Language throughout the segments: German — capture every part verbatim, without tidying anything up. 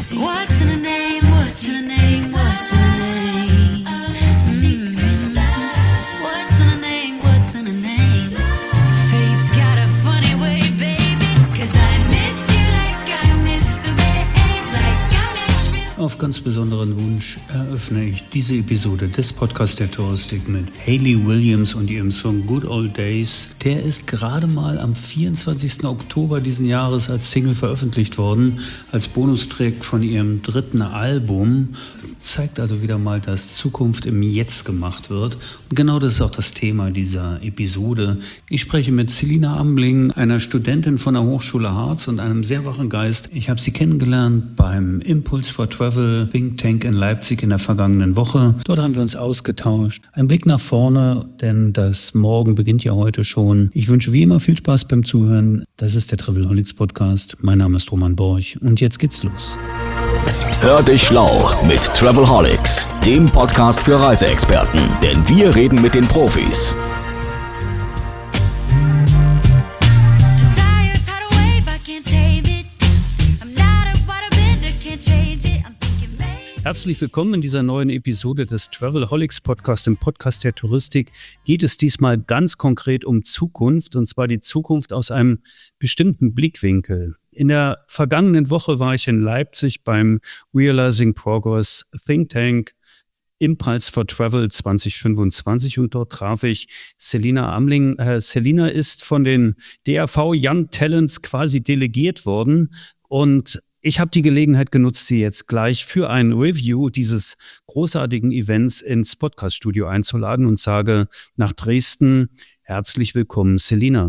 What's in a name? What's in a name? What's in a name? Mm. What's in a name? What's in a name? Fate's got a funny way, baby. 'Cause I miss you like I miss the beach, like I miss real. Auf ganz besonderen Wunsch eröffne ich diese Episode des Podcasts der Touristik mit Hayley Williams und ihrem Song Good Old Days. Der ist gerade mal am vierundzwanzigsten Oktober diesen Jahres als Single veröffentlicht worden, als Bonustrack von ihrem dritten Album. Zeigt also wieder mal, dass Zukunft im Jetzt gemacht wird. Und genau das ist auch das Thema dieser Episode. Ich spreche mit Selina Amling, einer Studentin von der Hochschule Harz und einem sehr wachen Geist. Ich habe sie kennengelernt beim Impulse for Travel Think Tank in Leipzig in der vergangenen Woche. Dort haben wir uns ausgetauscht. Ein Blick nach vorne, denn das Morgen beginnt ja heute schon. Ich wünsche wie immer viel Spaß beim Zuhören. Das ist der Travelholics Podcast. Mein Name ist Roman Borch und jetzt geht's los. Hör dich schlau mit Travelholics, dem Podcast für Reiseexperten, denn wir reden mit den Profis. Desire, tidal wave, I can't tame it. I'm not a waterbender, can't change it. I'm thinking maybe. Herzlich willkommen in dieser neuen Episode des Travelholics Podcast. Im Podcast der Touristik geht es diesmal ganz konkret um Zukunft, und zwar die Zukunft aus einem bestimmten Blickwinkel. In der vergangenen Woche war ich in Leipzig beim Realizing Progress Think Tank Impulse for Travel zwanzig fünfundzwanzig und dort traf ich Selina Amling. Äh, Selina ist von den D A V Young Talents quasi delegiert worden und ich habe die Gelegenheit genutzt, sie jetzt gleich für ein Review dieses großartigen Events ins Podcast-Studio einzuladen und sage nach Dresden herzlich willkommen, Selina.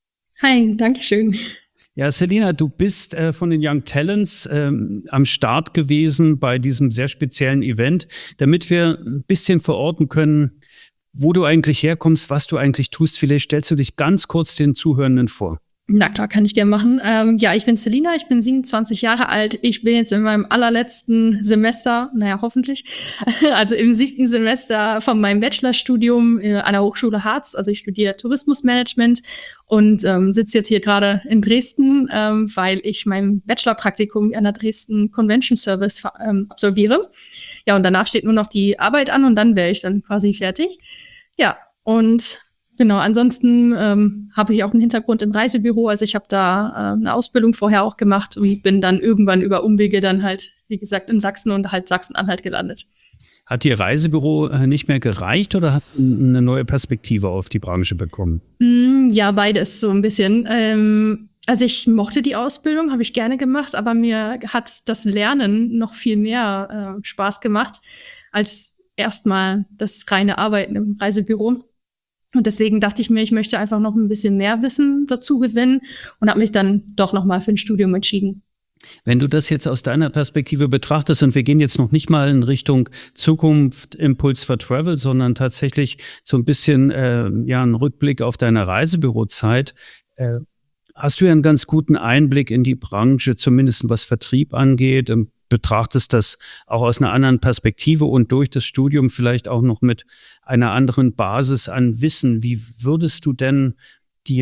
Hi, danke schön. Ja, Selina, du bist äh, von den Young Talents ähm, am Start gewesen bei diesem sehr speziellen Event, damit wir ein bisschen verorten können, wo du eigentlich herkommst, was du eigentlich tust. Vielleicht stellst du dich ganz kurz den Zuhörenden vor. Na klar, kann ich gerne machen. Ähm, ja, ich bin Selina, ich bin siebenundzwanzig Jahre alt. Ich bin jetzt in meinem allerletzten Semester, naja, hoffentlich, also im siebten Semester von meinem Bachelorstudium an der Hochschule Harz. Also ich studiere Tourismusmanagement und ähm, sitze jetzt hier gerade in Dresden, ähm, weil ich mein Bachelorpraktikum an der Dresden Convention Service ähm, absolviere. Ja, und danach steht nur noch die Arbeit an und dann wäre ich dann quasi fertig. Ja, und genau, ansonsten ähm, habe ich auch einen Hintergrund im Reisebüro. Also ich habe da äh, eine Ausbildung vorher auch gemacht und bin dann irgendwann über Umwege dann halt, wie gesagt, in Sachsen und halt Sachsen-Anhalt gelandet. Hat Ihr Reisebüro äh, nicht mehr gereicht oder hat eine neue Perspektive auf die Branche bekommen? Mm, ja, beides so ein bisschen. Ähm, also ich mochte die Ausbildung, habe ich gerne gemacht, aber mir hat das Lernen noch viel mehr äh, Spaß gemacht als erstmal das reine Arbeiten im Reisebüro. Und deswegen dachte ich mir, ich möchte einfach noch ein bisschen mehr Wissen dazu gewinnen und habe mich dann doch nochmal für ein Studium entschieden. Wenn du das jetzt aus deiner Perspektive betrachtest, und wir gehen jetzt noch nicht mal in Richtung Zukunft Impulse for Travel, sondern tatsächlich so ein bisschen äh, ja einen Rückblick auf deine Reisebürozeit, äh, hast du ja einen ganz guten Einblick in die Branche, zumindest was Vertrieb angeht, ähm, betrachtest das auch aus einer anderen Perspektive und durch das Studium vielleicht auch noch mit einer anderen Basis an Wissen. Wie würdest du denn die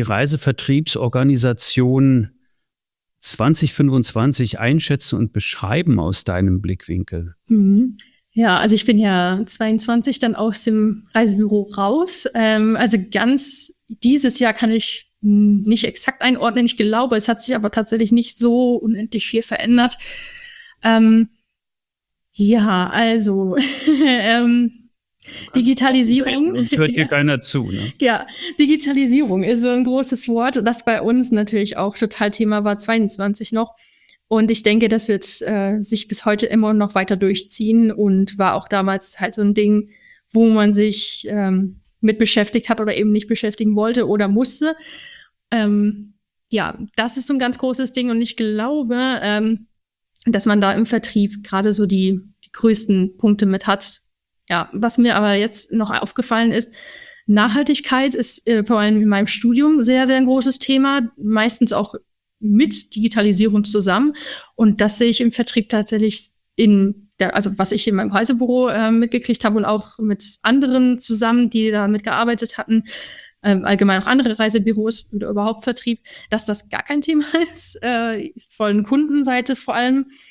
Reisevertriebsorganisation zwanzig fünfundzwanzig einschätzen und beschreiben aus deinem Blickwinkel? Mhm. Ja, also ich bin ja zweiundzwanzig dann aus dem Reisebüro raus. Ähm, also ganz dieses Jahr kann ich nicht exakt einordnen. Ich glaube, es hat sich aber tatsächlich nicht so unendlich viel verändert. Ähm, ja, also ähm, Digitalisierung. Sonst hört hier keiner zu, ne? Ja, Digitalisierung ist so ein großes Wort, das bei uns natürlich auch total Thema war, zweiundzwanzig noch. Und ich denke, das wird äh, sich bis heute immer noch weiter durchziehen und war auch damals halt so ein Ding, wo man sich ähm, mit beschäftigt hat oder eben nicht beschäftigen wollte oder musste. Ähm, ja, das ist so ein ganz großes Ding und ich glaube, ähm, dass man da im Vertrieb gerade so die, die größten Punkte mit hat. Ja, was mir aber jetzt noch aufgefallen ist, Nachhaltigkeit ist äh, vor allem in meinem Studium sehr, sehr ein großes Thema, meistens auch mit Digitalisierung zusammen. Und das sehe ich im Vertrieb tatsächlich in der, also was ich in meinem Reisebüro äh, mitgekriegt habe und auch mit anderen zusammen, die da mitgearbeitet hatten, ähm, allgemein auch andere Reisebüros oder überhaupt Vertrieb, dass das gar kein Thema ist, äh, von Kundenseite vor allem.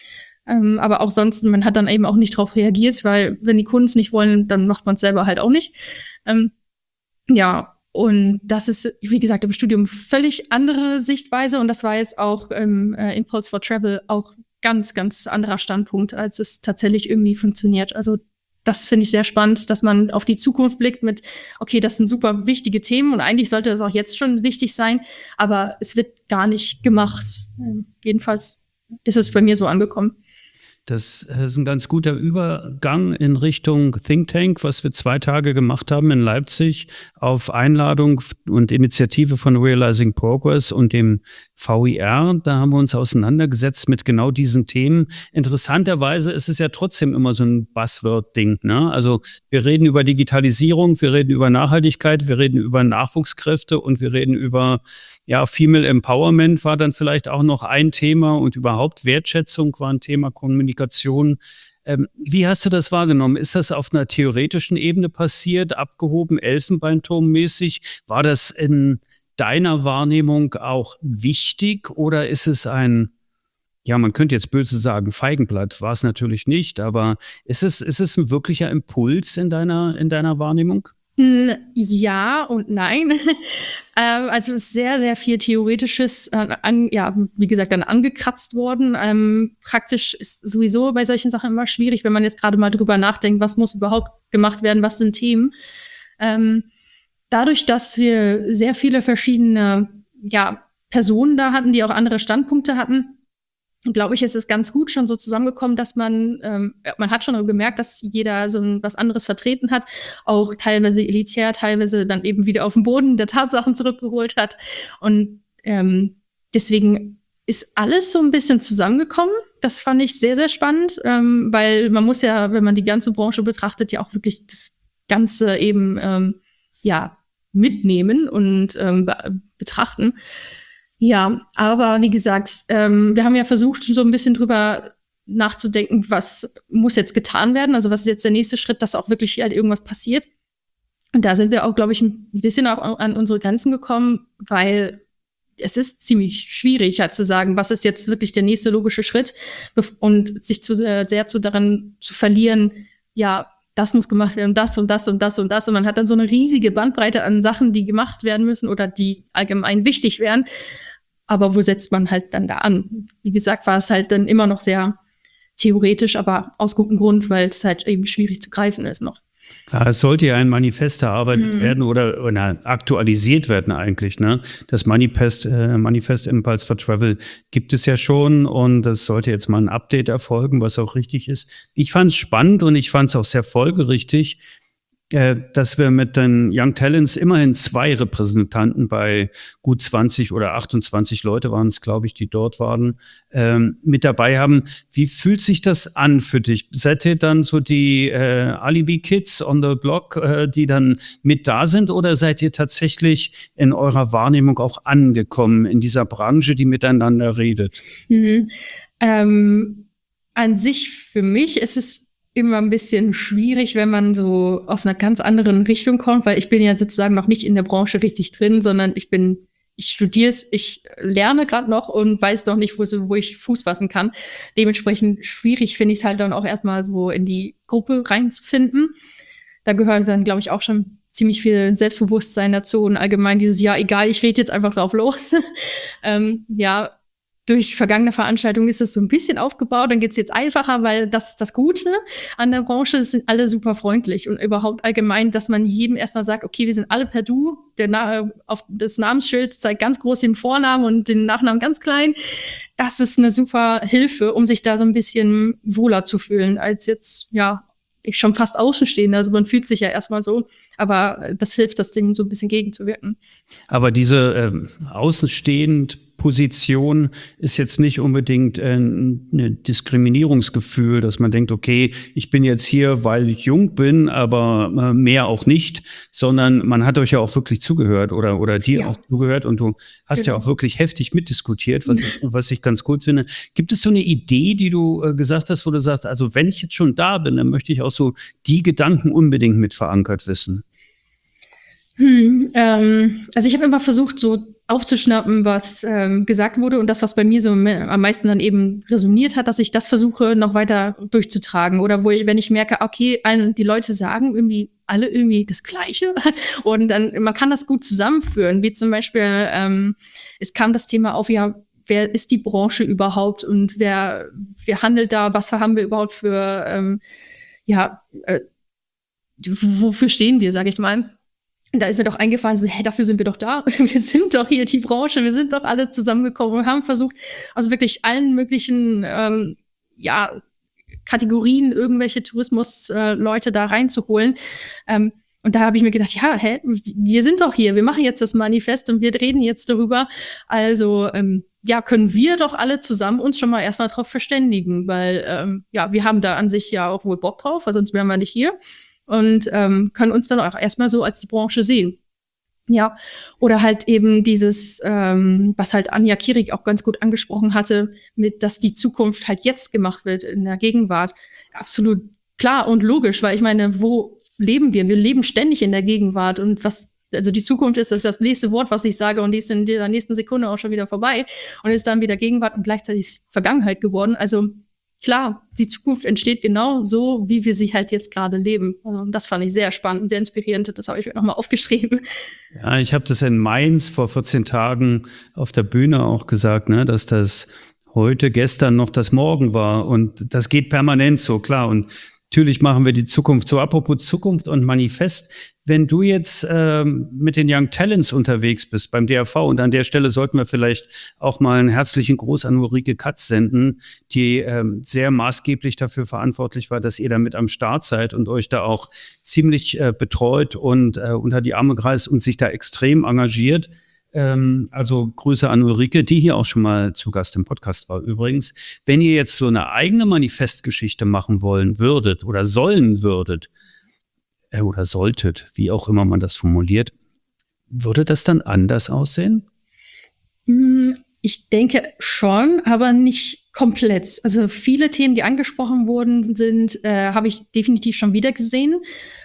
Ähm, aber auch sonst, man hat dann eben auch nicht drauf reagiert, weil wenn die Kunden es nicht wollen, dann macht man es selber halt auch nicht. Ähm, ja, und das ist, wie gesagt, im Studium völlig andere Sichtweise. Und das war jetzt auch im äh, Impulse for Travel auch ganz, ganz anderer Standpunkt, als es tatsächlich irgendwie funktioniert. Also das finde ich sehr spannend, dass man auf die Zukunft blickt mit, okay, das sind super wichtige Themen und eigentlich sollte das auch jetzt schon wichtig sein, aber es wird gar nicht gemacht. Ähm, jedenfalls ist es bei mir so angekommen. Das ist ein ganz guter Übergang in Richtung Think Tank, was wir zwei Tage gemacht haben in Leipzig auf Einladung und Initiative von Realizing Progress und dem V I R. Da haben wir uns auseinandergesetzt mit genau diesen Themen. Interessanterweise ist es ja trotzdem immer so ein Buzzword-Ding, ne? Also wir reden über Digitalisierung, wir reden über Nachhaltigkeit, wir reden über Nachwuchskräfte und wir reden über ja, Female Empowerment war dann vielleicht auch noch ein Thema und überhaupt Wertschätzung war ein Thema, Kommunikation. Ähm, wie hast du das wahrgenommen? Ist das auf einer theoretischen Ebene passiert, abgehoben, Elfenbeinturmmäßig? War das in deiner Wahrnehmung auch wichtig oder ist es ein, ja, man könnte jetzt böse sagen, Feigenblatt, war es natürlich nicht, aber ist es, ist es ein wirklicher Impuls in deiner, in deiner Wahrnehmung? Ja und nein. ähm, also sehr, sehr viel Theoretisches, äh, an, ja, wie gesagt, dann angekratzt worden. Ähm, praktisch ist sowieso bei solchen Sachen immer schwierig, wenn man jetzt gerade mal drüber nachdenkt, was muss überhaupt gemacht werden, was sind Themen. Ähm, dadurch, dass wir sehr viele verschiedene ja, Personen da hatten, die auch andere Standpunkte hatten, glaube ich, ist es ganz gut schon so zusammengekommen, dass man, ähm, man hat schon gemerkt, dass jeder so ein, was anderes vertreten hat, auch teilweise elitär, teilweise dann eben wieder auf den Boden der Tatsachen zurückgeholt hat. Und ähm, deswegen ist alles so ein bisschen zusammengekommen. Das fand ich sehr, sehr spannend, ähm, weil man muss ja, wenn man die ganze Branche betrachtet, ja auch wirklich das Ganze eben ähm, ja mitnehmen und ähm, be- betrachten. Ja, aber wie gesagt, ähm, wir haben ja versucht, so ein bisschen drüber nachzudenken, was muss jetzt getan werden, also was ist jetzt der nächste Schritt, dass auch wirklich halt irgendwas passiert. Und da sind wir auch, glaube ich, ein bisschen auch an unsere Grenzen gekommen, weil es ist ziemlich schwierig, halt zu sagen, was ist jetzt wirklich der nächste logische Schritt und sich zu sehr, sehr zu daran zu verlieren, ja, das muss gemacht werden, das und das und das und das. Und man hat dann so eine riesige Bandbreite an Sachen, die gemacht werden müssen oder die allgemein wichtig wären. Aber wo setzt man halt dann da an? Wie gesagt, war es halt dann immer noch sehr theoretisch, aber aus gutem Grund, weil es halt eben schwierig zu greifen ist noch. Ja, es sollte ja ein Manifest erarbeitet mhm. werden oder, oder aktualisiert werden eigentlich, ne? Das Manifest, äh, Manifest Impulse for Travel gibt es ja schon und es sollte jetzt mal ein Update erfolgen, was auch richtig ist. Ich fand es spannend und ich fand es auch sehr folgerichtig, äh, dass wir mit den Young Talents immerhin zwei Repräsentanten bei gut zwanzig oder achtundzwanzig Leute waren es, glaube ich, die dort waren, ähm, mit dabei haben. Wie fühlt sich das an für dich? Seid ihr dann so die äh, Alibi-Kids on the Block, äh, die dann mit da sind oder seid ihr tatsächlich in eurer Wahrnehmung auch angekommen in dieser Branche, die miteinander redet? Mhm. Ähm, an sich für mich ist es immer ein bisschen schwierig, wenn man so aus einer ganz anderen Richtung kommt, weil ich bin ja sozusagen noch nicht in der Branche richtig drin, sondern ich bin, ich studiere es, ich lerne gerade noch und weiß noch nicht, wo, so, wo ich Fuß fassen kann. Dementsprechend schwierig finde ich es halt dann auch erstmal so in die Gruppe reinzufinden. Da gehört dann, glaube ich, auch schon ziemlich viel Selbstbewusstsein dazu und allgemein dieses, ja, egal, ich rede jetzt einfach drauf los. ähm, ja, durch vergangene Veranstaltungen ist es so ein bisschen aufgebaut, dann geht's jetzt einfacher, weil das das Gute an der Branche ist, sind alle super freundlich und überhaupt allgemein, dass man jedem erstmal sagt, okay, wir sind alle per Du, der Na- auf das Namensschild zeigt ganz groß den Vornamen und den Nachnamen ganz klein. Das ist eine super Hilfe, um sich da so ein bisschen wohler zu fühlen, als jetzt, ja, ich schon fast Außenstehende, also man fühlt sich ja erstmal so, aber das hilft, das Ding so ein bisschen gegenzuwirken. Aber diese ähm, außenstehend Position ist jetzt nicht unbedingt äh, ein Diskriminierungsgefühl, dass man denkt, okay, ich bin jetzt hier, weil ich jung bin, aber äh, mehr auch nicht, sondern man hat euch ja auch wirklich zugehört oder oder dir Ja. auch zugehört und du hast Genau. ja auch wirklich heftig mitdiskutiert, was ich, was ich ganz gut finde. Gibt es so eine Idee, die du äh, gesagt hast, wo du sagst, also wenn ich jetzt schon da bin, dann möchte ich auch so die Gedanken unbedingt mit verankert wissen? Hm, ähm, also ich habe immer versucht, so aufzuschnappen, was ähm, gesagt wurde und das, was bei mir so me- am meisten dann eben resoniert hat, dass ich das versuche, noch weiter durchzutragen. Oder wo ich, wenn ich merke, okay, ein, die Leute sagen irgendwie alle irgendwie das Gleiche und dann, man kann das gut zusammenführen, wie zum Beispiel, ähm, es kam das Thema auf, ja, wer ist die Branche überhaupt und wer, wer handelt da, was haben wir überhaupt für, ähm, ja, äh, wofür stehen wir, sage ich mal. Da ist mir doch eingefallen, so, hä, dafür sind wir doch da. Wir sind doch hier die Branche, wir sind doch alle zusammengekommen und haben versucht, also wirklich allen möglichen ähm, ja, Kategorien irgendwelche Tourismusleute äh, da reinzuholen. Ähm, und da habe ich mir gedacht, ja, hä, wir sind doch hier, wir machen jetzt das Manifest und wir reden jetzt darüber. Also ähm, ja, können wir doch alle zusammen uns schon mal erstmal drauf verständigen, weil ähm, ja, wir haben da an sich ja auch wohl Bock drauf, weil sonst wären wir nicht hier. Und ähm, können uns dann auch erstmal so als die Branche sehen. Ja, oder halt eben dieses, ähm, was halt Anja Kierig auch ganz gut angesprochen hatte, mit, dass die Zukunft halt jetzt gemacht wird in der Gegenwart. Absolut klar und logisch, weil ich meine, wo leben wir? Wir leben ständig in der Gegenwart und was, also die Zukunft ist das, das nächste Wort, was ich sage und die ist in der nächsten Sekunde auch schon wieder vorbei und ist dann wieder Gegenwart und gleichzeitig Vergangenheit geworden. Also klar, die Zukunft entsteht genau so, wie wir sie halt jetzt gerade leben. Also das fand ich sehr spannend, sehr inspirierend. Das habe ich mir nochmal aufgeschrieben. Ja, ich habe das in Mainz vor vierzehn Tagen auf der Bühne auch gesagt, ne, dass das heute, gestern noch das Morgen war. Und das geht permanent so, klar. Und natürlich machen wir die Zukunft so. Apropos Zukunft und Manifest. Wenn du jetzt ähm, mit den Young Talents unterwegs bist beim D R V, und an der Stelle sollten wir vielleicht auch mal einen herzlichen Gruß an Ulrike Katz senden, die ähm, sehr maßgeblich dafür verantwortlich war, dass ihr da mit am Start seid und euch da auch ziemlich äh, betreut und äh, unter die Arme greift und sich da extrem engagiert. Ähm, also Grüße an Ulrike, die hier auch schon mal zu Gast im Podcast war übrigens. Wenn ihr jetzt so eine eigene Manifestgeschichte machen wollen würdet oder sollen würdet, oder solltet, wie auch immer man das formuliert, würde das dann anders aussehen? Ich denke schon, aber nicht komplett. Also viele Themen, die angesprochen wurden, sind, äh, habe ich definitiv schon wieder gesehen.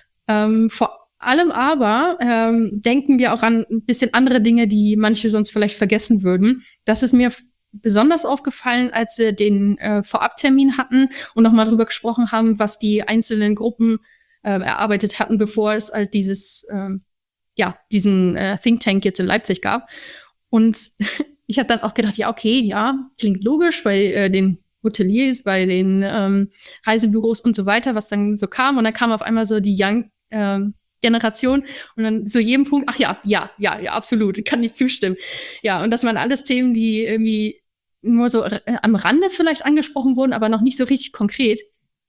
Ähm, vor allem aber ähm, denken wir auch an ein bisschen andere Dinge, die manche sonst vielleicht vergessen würden. Das ist mir besonders aufgefallen, als wir den äh, Vorabtermin hatten und nochmal drüber gesprochen haben, was die einzelnen Gruppen Ähm, erarbeitet hatten, bevor es halt dieses, ähm, ja, diesen äh, Think Tank jetzt in Leipzig gab. Und ich habe dann auch gedacht, ja, okay, ja, klingt logisch bei äh, den Hoteliers, bei den ähm, Reisebüros und so weiter, was dann so kam. Und dann kam auf einmal so die Young ähm, Generation und dann zu jedem Punkt, ach ja, ja, ja, ja, absolut, kann ich zustimmen. Ja, und das waren alles Themen, die irgendwie nur so äh, am Rande vielleicht angesprochen wurden, aber noch nicht so richtig konkret.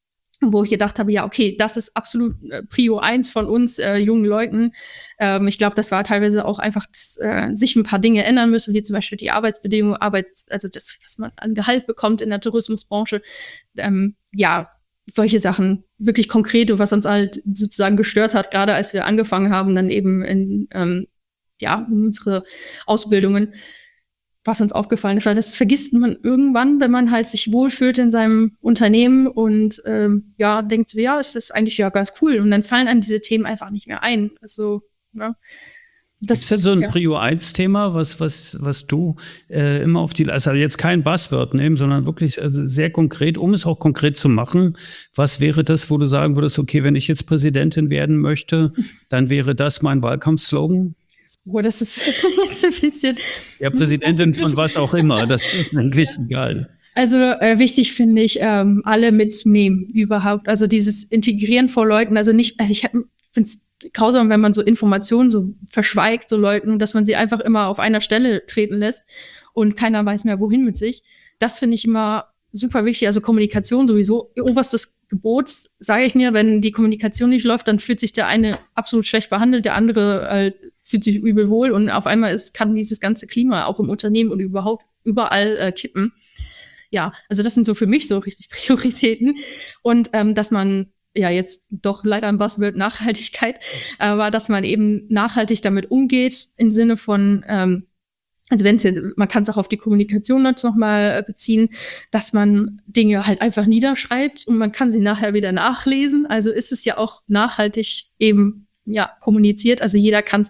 Wo ich gedacht habe, ja, okay, das ist absolut äh, Prio eins von uns äh, jungen Leuten. Ähm, ich glaube, das war teilweise auch einfach, dass, äh, sich ein paar Dinge ändern müssen, wie zum Beispiel die Arbeitsbedingungen, Arbeits, also das, was man an Gehalt bekommt in der Tourismusbranche. Ähm, ja, solche Sachen, wirklich konkrete, was uns halt sozusagen gestört hat, gerade als wir angefangen haben, dann eben in, ähm, ja, in unsere Ausbildungen. Was uns aufgefallen ist, weil das vergisst man irgendwann, wenn man halt sich wohlfühlt in seinem Unternehmen und ähm, ja, denkt so, ja, ist das eigentlich ja ganz cool. Und dann fallen einem diese Themen einfach nicht mehr ein. Also, ja. Das ist das so ein ja. Prio eins Thema, was, was, was du äh, immer auf die, also jetzt kein Buzzword nehmen, sondern wirklich also sehr konkret, um es auch konkret zu machen. Was wäre das, wo du sagen würdest, okay, wenn ich jetzt Präsidentin werden möchte, dann wäre das mein Wahlkampfslogan? Oh, das ist jetzt ein bisschen. Ja, Präsidentin von was auch immer, das ist eigentlich egal. Also äh, wichtig finde ich, ähm, alle mitnehmen überhaupt. Also dieses Integrieren vor Leuten, also nicht, also ich finde es grausam, wenn man so Informationen so verschweigt, so Leuten, dass man sie einfach immer auf einer Stelle treten lässt und keiner weiß mehr, wohin mit sich. Das finde ich immer super wichtig. Also Kommunikation sowieso, oberstes Gebot, sage ich mir, wenn die Kommunikation nicht läuft, dann fühlt sich der eine absolut schlecht behandelt, der andere äh, fühlt sich übel wohl und auf einmal ist, kann dieses ganze Klima auch im Unternehmen und überhaupt überall äh, kippen. Ja, also das sind so für mich so richtig Prioritäten. Und ähm, dass man ja jetzt doch leider ein Buzzword Nachhaltigkeit, aber dass man eben nachhaltig damit umgeht im Sinne von, ähm, also wenn es jetzt, man kann es auch auf die Kommunikation jetzt nochmal beziehen, dass man Dinge halt einfach niederschreibt und man kann sie nachher wieder nachlesen. Also ist es ja auch nachhaltig eben ja kommuniziert. Also jeder kann es dann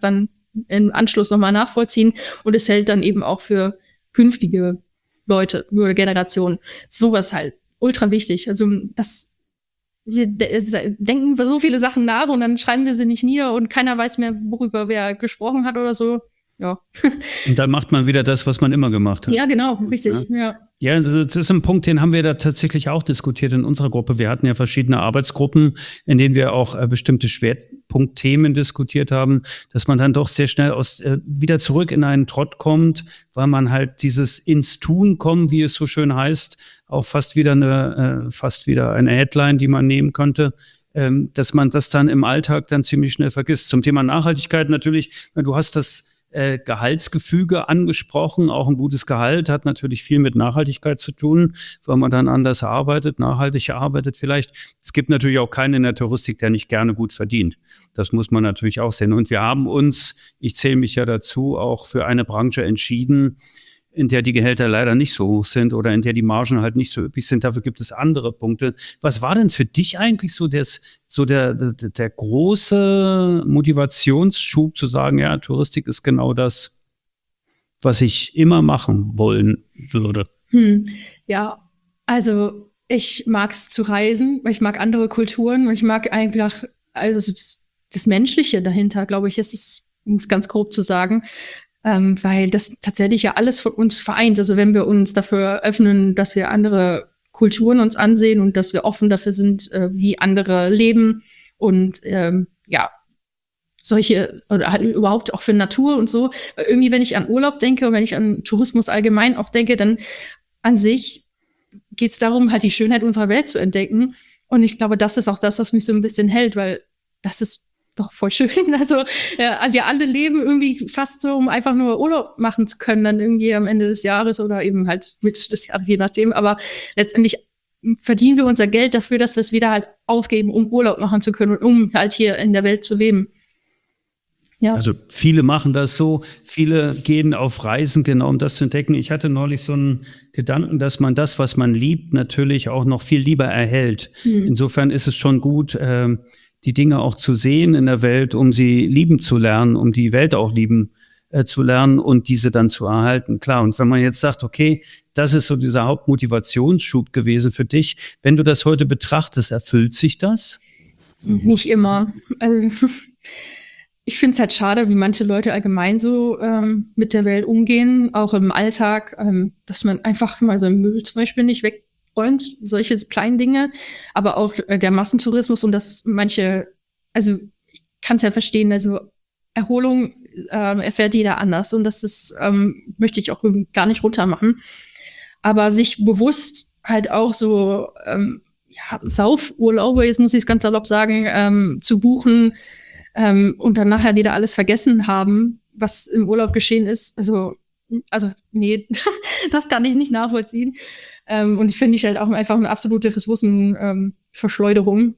im Anschluss nochmal nachvollziehen und es hält dann eben auch für künftige Leute oder Generationen. Sowas halt ultra wichtig. Also das, wir de- denken über so viele Sachen nach und dann schreiben wir sie nicht nieder und keiner weiß mehr, worüber wer gesprochen hat oder so. Ja. Und dann macht man wieder das, was man immer gemacht hat. Ja, genau, richtig. Ja. Ja. Ja, das ist ein Punkt, den haben wir da tatsächlich auch diskutiert in unserer Gruppe. Wir hatten ja verschiedene Arbeitsgruppen, in denen wir auch äh, bestimmte Schwerpunktthemen diskutiert haben, dass man dann doch sehr schnell aus äh, wieder zurück in einen Trott kommt, weil man halt dieses ins Tun kommen, wie es so schön heißt, auch fast wieder eine äh, fast wieder eine Headline, die man nehmen könnte, ähm, dass man das dann im Alltag dann ziemlich schnell vergisst. Zum Thema Nachhaltigkeit natürlich, du hast das Äh, Gehaltsgefüge angesprochen. Auch ein gutes Gehalt hat natürlich viel mit Nachhaltigkeit zu tun, weil man dann anders arbeitet, nachhaltig arbeitet vielleicht. Es gibt natürlich auch keinen in der Touristik, der nicht gerne gut verdient. Das muss man natürlich auch sehen. Und wir haben uns, ich zähle mich ja dazu, auch für eine Branche entschieden, in der die Gehälter leider nicht so hoch sind oder in der die Margen halt nicht so üppig sind. Dafür gibt es andere Punkte. Was war denn für dich eigentlich so, des, so der, der, der große Motivationsschub zu sagen, ja, Touristik ist genau das, was ich immer machen wollen würde? Hm. Ja, also ich mag es zu reisen, ich mag andere Kulturen und ich mag einfach also das, das Menschliche dahinter, glaube ich, ist es, um es ganz grob zu sagen. Ähm, weil das tatsächlich ja alles von uns vereint. Also wenn wir uns dafür öffnen, dass wir andere Kulturen uns ansehen und dass wir offen dafür sind, äh, wie andere leben und ähm, ja, solche, oder halt überhaupt auch für Natur und so. Weil irgendwie, wenn ich an Urlaub denke und wenn ich an Tourismus allgemein auch denke, dann an sich geht es darum, halt die Schönheit unserer Welt zu entdecken. Und ich glaube, das ist auch das, was mich so ein bisschen hält, weil das ist doch voll schön. Also ja, wir alle leben irgendwie fast so, um einfach nur Urlaub machen zu können, dann irgendwie am Ende des Jahres oder eben halt mit des Jahres, je nachdem. Aber letztendlich verdienen wir unser Geld dafür, dass wir es wieder halt ausgeben, um Urlaub machen zu können und um halt hier in der Welt zu leben. Ja. Also viele machen das so, viele gehen auf Reisen, genau um das zu entdecken. Ich hatte neulich so einen Gedanken, dass man das, was man liebt, natürlich auch noch viel lieber erhält. Mhm. Insofern ist es schon gut, äh, die Dinge auch zu sehen in der Welt, um sie lieben zu lernen, um die Welt auch lieben äh, zu lernen und diese dann zu erhalten. Klar, und wenn man jetzt sagt, okay, das ist so dieser Hauptmotivationsschub gewesen für dich, wenn du das heute betrachtest, erfüllt sich das? Nicht immer. Also, ich finde es halt schade, wie manche Leute allgemein so ähm, mit der Welt umgehen, auch im Alltag, ähm, dass man einfach mal so einen Müll zum Beispiel nicht weg und solche kleinen Dinge, aber auch äh, der Massentourismus und dass manche, also ich kann es ja verstehen, also Erholung äh, erfährt jeder anders und das ist, ähm, möchte ich auch gar nicht runtermachen, aber sich bewusst halt auch so ähm, ja, Saufurlaube, jetzt muss ich es ganz salopp sagen, ähm, zu buchen ähm, und dann nachher wieder alles vergessen haben, was im Urlaub geschehen ist, also also nee, das kann ich nicht nachvollziehen. Ähm, und ich finde ich halt auch einfach eine absolute Ressourcenverschleuderung.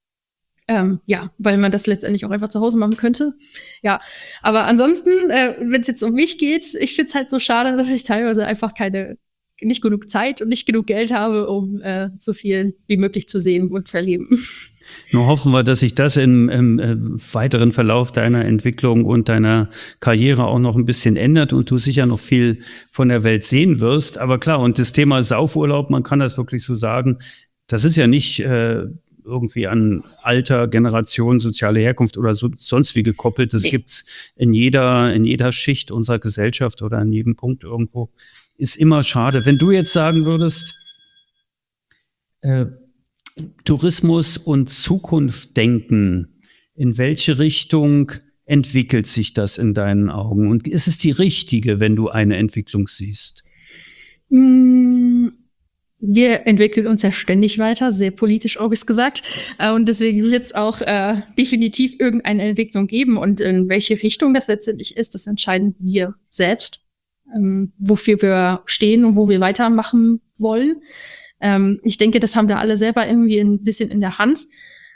Ähm, ja, weil man das letztendlich auch einfach zu Hause machen könnte. Ja, aber ansonsten, äh, wenn es jetzt um mich geht, ich finde es halt so schade, dass ich teilweise einfach keine, nicht genug Zeit und nicht genug Geld habe, um äh, so viel wie möglich zu sehen und zu erleben. Nur hoffen wir, dass sich das im, im äh, weiteren Verlauf deiner Entwicklung und deiner Karriere auch noch ein bisschen ändert und du sicher noch viel von der Welt sehen wirst. Aber klar, und das Thema Saufurlaub, man kann das wirklich so sagen, das ist ja nicht äh, irgendwie an Alter, Generation, soziale Herkunft oder so, sonst wie gekoppelt. Das nee. Gibt's in jeder, in jeder Schicht unserer Gesellschaft oder an jedem Punkt irgendwo. Ist immer schade. Wenn du jetzt sagen würdest, äh, Tourismus und Zukunft denken, in welche Richtung entwickelt sich das in deinen Augen? Und ist es die richtige, wenn du eine Entwicklung siehst? Wir entwickeln uns ja ständig weiter, sehr politisch auch ist gesagt. Und deswegen wird es auch äh, definitiv irgendeine Entwicklung geben. Und in welche Richtung das letztendlich ist, das entscheiden wir selbst, ähm, wofür wir stehen und wo wir weitermachen wollen. Ähm, ich denke, das haben wir alle selber irgendwie ein bisschen in der Hand.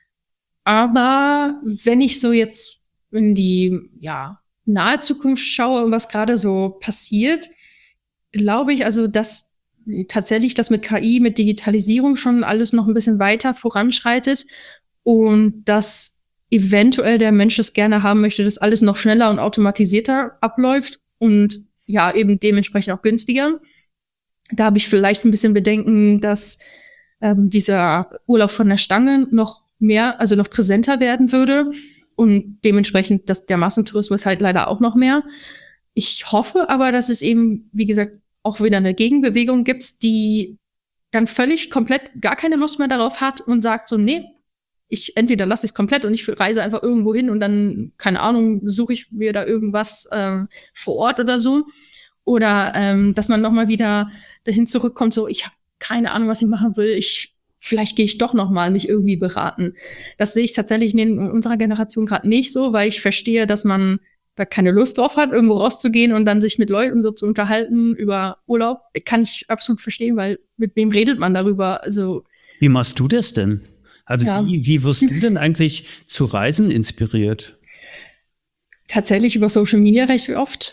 Aber wenn ich so jetzt in die ja, nahe Zukunft schaue und was gerade so passiert, glaube ich also, dass tatsächlich das mit K I, mit Digitalisierung schon alles noch ein bisschen weiter voranschreitet und dass eventuell der Mensch es gerne haben möchte, dass alles noch schneller und automatisierter abläuft und ja, eben dementsprechend auch günstiger. Da habe ich vielleicht ein bisschen Bedenken, dass ähm, dieser Urlaub von der Stange noch mehr, also noch präsenter werden würde und dementsprechend, dass der Massentourismus halt leider auch noch mehr. Ich hoffe aber, dass es eben, wie gesagt, auch wieder eine Gegenbewegung gibt, die dann völlig komplett gar keine Lust mehr darauf hat und sagt so, nee, ich entweder lasse ich es komplett und ich reise einfach irgendwo hin und dann, keine Ahnung, suche ich mir da irgendwas ähm, vor Ort oder so. Oder ähm, dass man nochmal wieder dahin zurückkommt, so, ich habe keine Ahnung, was ich machen will, ich vielleicht gehe ich doch nochmal mich irgendwie beraten. Das sehe ich tatsächlich in unserer Generation gerade nicht so, weil ich verstehe, dass man da keine Lust drauf hat, irgendwo rauszugehen und dann sich mit Leuten so zu unterhalten über Urlaub. Kann ich absolut verstehen, weil mit wem redet man darüber? Also Wie machst du das denn? Also ja. wie, wie wirst du denn eigentlich zu Reisen inspiriert? Tatsächlich über Social Media recht oft.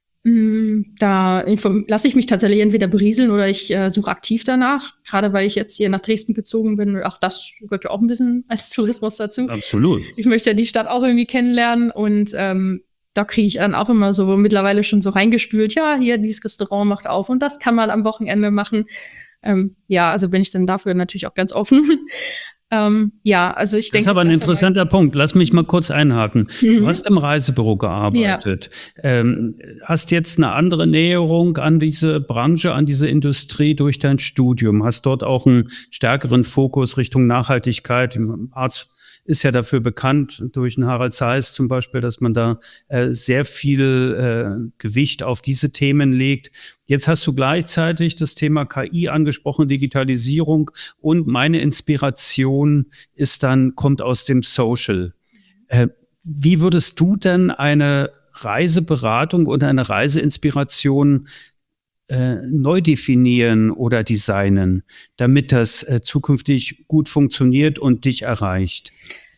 Da lasse ich mich tatsächlich entweder berieseln oder ich äh, suche aktiv danach. Gerade weil ich jetzt hier nach Dresden gezogen bin. Auch das gehört ja auch ein bisschen als Tourismus dazu. Absolut. Ich möchte ja die Stadt auch irgendwie kennenlernen und ähm, da kriege ich dann auch immer so mittlerweile schon so reingespült, ja, hier, dieses Restaurant macht auf und das kann man am Wochenende machen. Ähm, ja, also bin ich dann dafür natürlich auch ganz offen. Ähm, ja, also ich denke. Das ist aber ein interessanter Punkt. Lass mich mal kurz einhaken. Mhm. Du hast im Reisebüro gearbeitet. Ja. Ähm, hast jetzt eine andere Näherung an diese Branche, an diese Industrie durch dein Studium. Hast dort auch einen stärkeren Fokus Richtung Nachhaltigkeit. Im Arzt ist ja dafür bekannt, durch einen Harald Zeiss zum Beispiel, dass man da äh, sehr viel äh, Gewicht auf diese Themen legt. Jetzt hast du gleichzeitig das Thema K I angesprochen, Digitalisierung, und meine Inspiration ist dann, kommt aus dem Social. Äh, wie würdest du denn eine Reiseberatung oder eine Reiseinspiration äh, neu definieren oder designen, damit das äh, zukünftig gut funktioniert und dich erreicht?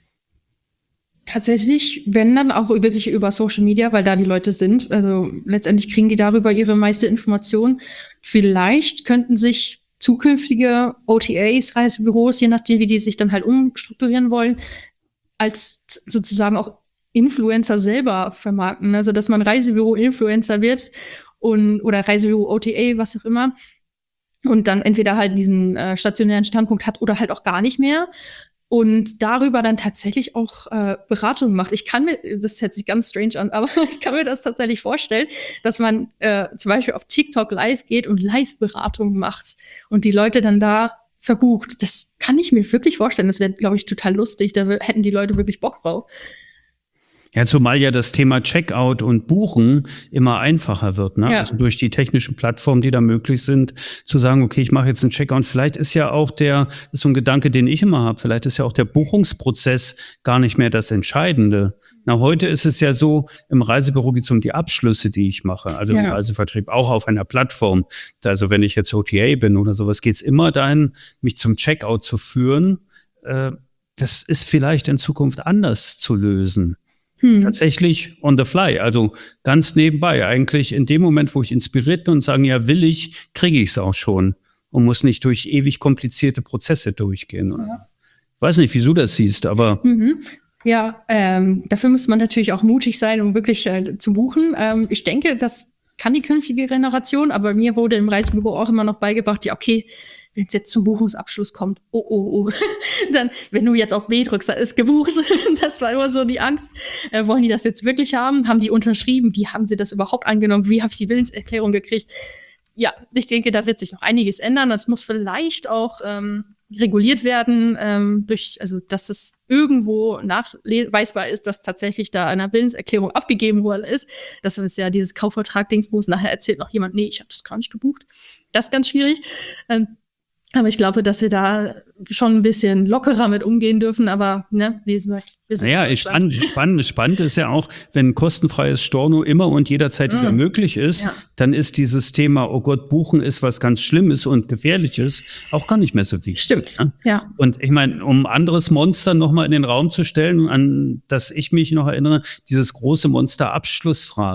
Tatsächlich, wenn dann auch wirklich über Social Media, weil da die Leute sind. Also letztendlich kriegen die darüber ihre meiste Information. Vielleicht könnten sich zukünftige O T As, Reisebüros, je nachdem, wie die sich dann halt umstrukturieren wollen, als sozusagen auch Influencer selber vermarkten. Also dass man Reisebüro-Influencer wird und oder Reisebüro-O T A, was auch immer. Und dann entweder halt diesen äh, stationären Standpunkt hat oder halt auch gar nicht mehr. Und darüber dann tatsächlich auch äh, Beratung macht. Ich kann mir, das hört sich ganz strange an, aber ich kann mir das tatsächlich vorstellen, dass man äh, zum Beispiel auf TikTok live geht und Live-Beratung macht und die Leute dann da verbucht. Das kann ich mir wirklich vorstellen. Das wäre, glaube ich, total lustig. Da w- hätten die Leute wirklich Bock drauf. Ja, zumal ja das Thema Checkout und Buchen immer einfacher wird, ne? Ja. Also durch die technischen Plattformen, die da möglich sind, zu sagen, okay, ich mache jetzt einen Checkout. Vielleicht ist ja auch der, ist so ein Gedanke, den ich immer habe, vielleicht ist ja auch der Buchungsprozess gar nicht mehr das Entscheidende. Na, heute ist es ja so, im Reisebüro geht es um die Abschlüsse, die ich mache. Also im Ja. Reisevertrieb auch auf einer Plattform. Also wenn ich jetzt O T A bin oder sowas, geht es immer dahin, mich zum Checkout zu führen. Äh, das ist vielleicht in Zukunft anders zu lösen. Hm. Tatsächlich on the fly, also ganz nebenbei. Eigentlich in dem Moment, wo ich inspiriert bin und sagen, ja, will ich, kriege ich es auch schon und muss nicht durch ewig komplizierte Prozesse durchgehen. Ja. Ich weiß nicht, wie du das siehst, aber Mhm. Ja, ähm, dafür muss man natürlich auch mutig sein, um wirklich äh, zu buchen. Ähm, ich denke, das kann die künftige Generation, aber mir wurde im Reisebüro auch immer noch beigebracht, ja, okay, wenn es jetzt zum Buchungsabschluss kommt, oh, oh, oh, dann, wenn du jetzt auf B drückst, da ist gebucht. Das war immer so die Angst. Äh, wollen die das jetzt wirklich haben? Haben die unterschrieben? Wie haben sie das überhaupt angenommen? Wie habe ich die Willenserklärung gekriegt? Ja, ich denke, da wird sich noch einiges ändern. Das muss vielleicht auch ähm, reguliert werden, ähm, durch, also dass es irgendwo nachweisbar ist, dass tatsächlich da eine Willenserklärung abgegeben worden ist. Das ist ja dieses Kaufvertrag-Dingsbums. Nachher erzählt noch jemand, nee, ich habe das gar nicht gebucht. Das ist ganz schwierig. Ähm, Aber ich glaube, dass wir da schon ein bisschen lockerer mit umgehen dürfen. Aber ne, wie gesagt, wir sind naja, spannend, spannend, spannend ist ja auch, wenn kostenfreies Storno immer und jederzeit wieder Mm. möglich ist, Ja. dann ist dieses Thema, oh Gott, Buchen ist was ganz Schlimmes und Gefährliches, auch gar nicht mehr so wichtig. Stimmt, ne? ja. Und ich meine, um ein anderes Monster nochmal in den Raum zu stellen, an das ich mich noch erinnere, dieses große Monster Abschlussfrage.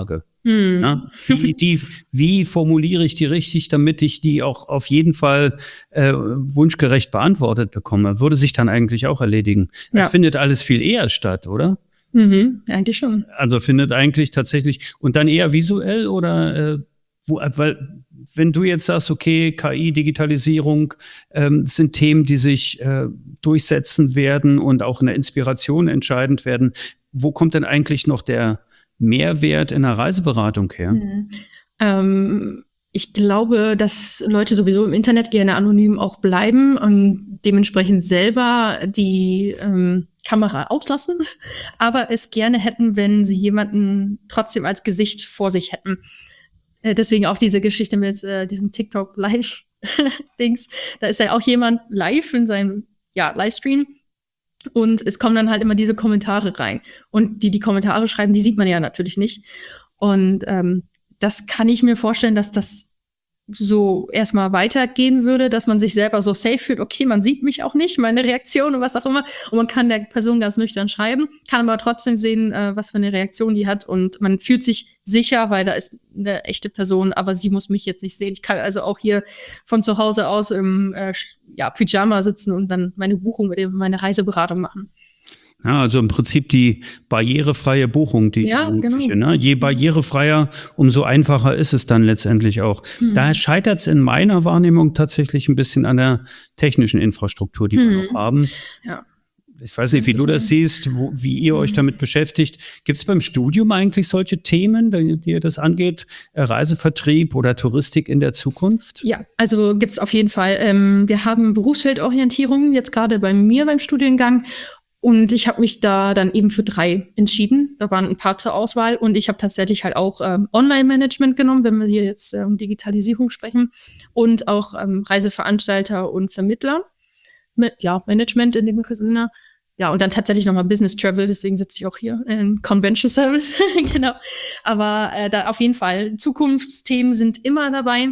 Hm. Ja, wie, die, wie formuliere ich die richtig, damit ich die auch auf jeden Fall äh, wunschgerecht beantwortet bekomme? Würde sich dann eigentlich auch erledigen. Das Ja. findet alles viel eher statt, oder? Mhm, eigentlich schon. Also findet eigentlich tatsächlich und dann eher visuell oder äh, wo, weil wenn du jetzt sagst, okay, K I, Digitalisierung ähm, sind Themen, die sich äh, durchsetzen werden und auch in der Inspiration entscheidend werden, wo kommt denn eigentlich noch der Mehrwert in der Reiseberatung her? Mhm. Ähm, ich glaube, dass Leute sowieso im Internet gerne anonym auch bleiben und dementsprechend selber die ähm, Kamera auslassen, aber es gerne hätten, wenn sie jemanden trotzdem als Gesicht vor sich hätten. Äh, deswegen auch diese Geschichte mit äh, diesem TikTok-Live-Dings. Da ist ja auch jemand live in seinem ja, Livestream und es kommen dann halt immer diese Kommentare rein. Und die, die Kommentare schreiben, die sieht man ja natürlich nicht. Und ähm, das kann ich mir vorstellen, dass das so erstmal weitergehen würde, dass man sich selber so safe fühlt, okay, man sieht mich auch nicht, meine Reaktion und was auch immer. Und man kann der Person ganz nüchtern schreiben, kann aber trotzdem sehen, äh, was für eine Reaktion die hat. Und man fühlt sich sicher, weil da ist eine echte Person, aber sie muss mich jetzt nicht sehen. Ich kann also auch hier von zu Hause aus im äh, ja, Pyjama sitzen und dann meine Buchung oder meine Reiseberatung machen. Ja, also im Prinzip die barrierefreie Buchung, die Ja, mögliche, genau. ne? Je barrierefreier, umso einfacher ist es dann letztendlich auch. Hm. Da scheitert es in meiner Wahrnehmung tatsächlich ein bisschen an der technischen Infrastruktur, die wir Hm. noch haben. Ja. Ich weiß nicht, wie du das siehst, wo, wie ihr euch damit beschäftigt. Gibt es beim Studium eigentlich solche Themen, die, die das angeht? Äh, Reisevertrieb oder Touristik in der Zukunft? Ja, also gibt's auf jeden Fall. Ähm, wir haben Berufsfeldorientierung jetzt gerade bei mir beim Studiengang. Und ich habe mich da dann eben für drei entschieden. Da waren ein paar zur Auswahl. Und ich habe tatsächlich halt auch ähm, Online-Management genommen, wenn wir hier jetzt äh, um Digitalisierung sprechen. Und auch ähm, Reiseveranstalter und Vermittler. Mit, ja, Management in dem Sinne. Ja, und dann tatsächlich nochmal Business Travel. Deswegen sitze ich auch hier in Convention Service. Genau. Aber äh, da auf jeden Fall Zukunftsthemen sind immer dabei.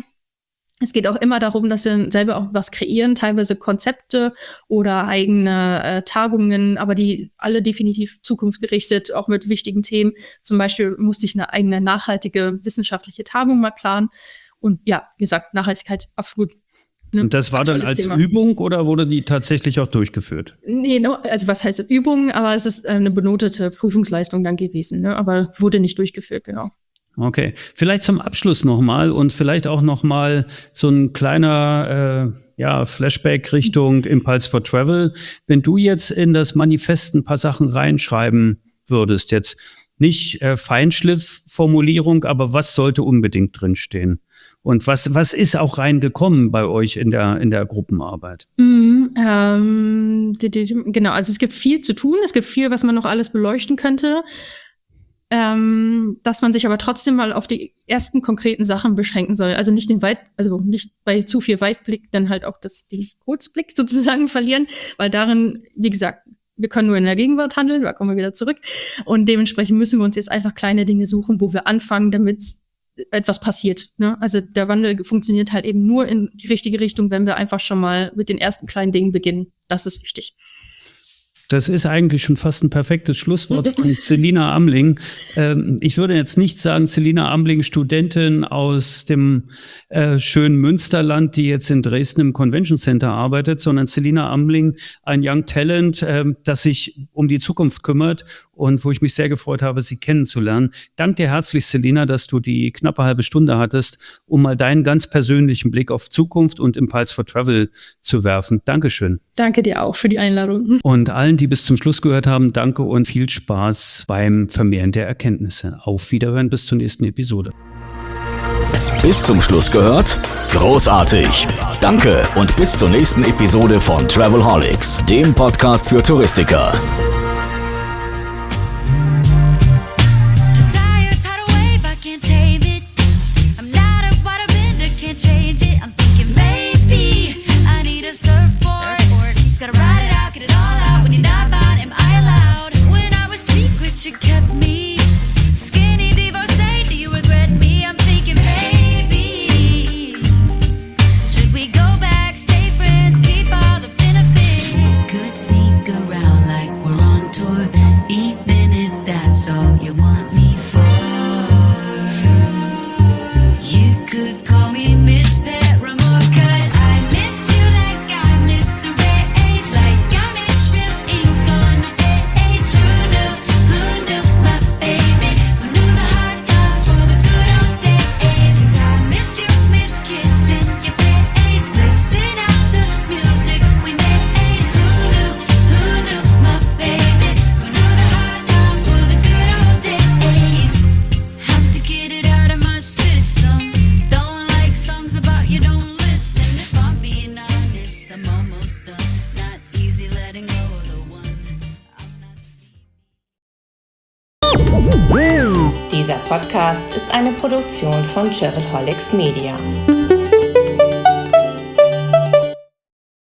Es geht auch immer darum, dass wir selber auch was kreieren, teilweise Konzepte oder eigene äh, Tagungen, aber die alle definitiv zukunftsgerichtet, auch mit wichtigen Themen. Zum Beispiel musste ich eine eigene nachhaltige wissenschaftliche Tagung mal planen. Und ja, wie gesagt, Nachhaltigkeit absolut. Ne, Und das war dann als Thema. Übung oder wurde die tatsächlich auch durchgeführt? Nee, no, also was heißt Übung, aber es ist eine benotete Prüfungsleistung dann gewesen, ne? Aber wurde nicht durchgeführt, genau. Okay, vielleicht zum Abschluss nochmal und vielleicht auch nochmal so ein kleiner äh, ja, Flashback Richtung Impulse for Travel. Wenn du jetzt in das Manifest ein paar Sachen reinschreiben würdest, jetzt nicht äh, Feinschliff-Formulierung, aber was sollte unbedingt drinstehen? Und was, was ist auch reingekommen bei euch in der, in der Gruppenarbeit? Mhm, ähm, die, die, genau, also es gibt viel zu tun, es gibt viel, was man noch alles beleuchten könnte. Ähm, dass man sich aber trotzdem mal auf die ersten konkreten Sachen beschränken soll. Also nicht den Weit, also nicht bei zu viel Weitblick dann halt auch das, den Kurzblick sozusagen verlieren, weil darin, wie gesagt, wir können nur in der Gegenwart handeln, da kommen wir wieder zurück. Und dementsprechend müssen wir uns jetzt einfach kleine Dinge suchen, wo wir anfangen, damit etwas passiert. Ne? Also der Wandel funktioniert halt eben nur in die richtige Richtung, wenn wir einfach schon mal mit den ersten kleinen Dingen beginnen. Das ist wichtig. Das ist eigentlich schon fast ein perfektes Schlusswort von Selina Amling. Ähm, ich würde jetzt nicht sagen, Selina Amling, Studentin aus dem äh, schönen Münsterland, die jetzt in Dresden im Convention Center arbeitet, sondern Selina Amling, ein Young Talent, äh, das sich um die Zukunft kümmert und wo ich mich sehr gefreut habe, sie kennenzulernen. Danke dir herzlich, Selina, dass du die knappe halbe Stunde hattest, um mal deinen ganz persönlichen Blick auf Zukunft und Impulse for Travel zu werfen. Dankeschön. Danke dir auch für die Einladung. Und allen, die bis zum Schluss gehört haben, danke und viel Spaß beim Vermehren der Erkenntnisse. Auf Wiederhören, bis zur nächsten Episode. Bis zum Schluss gehört? Großartig! Danke und bis zur nächsten Episode von Travelholics, dem Podcast für Touristiker. Desire, tidal wave, I can't tame it. I'm not a waterbender, can't change it. I'm thinking maybe I need a surfboard. surfboard. Just gotta ride it out, get it all out. When you're not mine, am I allowed? When I was secret, you kept me. Skinny diva, say, do you regret me? I'm thinking maybe. Should we go back, stay friends, keep all the benefits? We could sneak around like we're on tour, even if that's all you want me for. Dieser Podcast ist eine Produktion von Travelholics Media.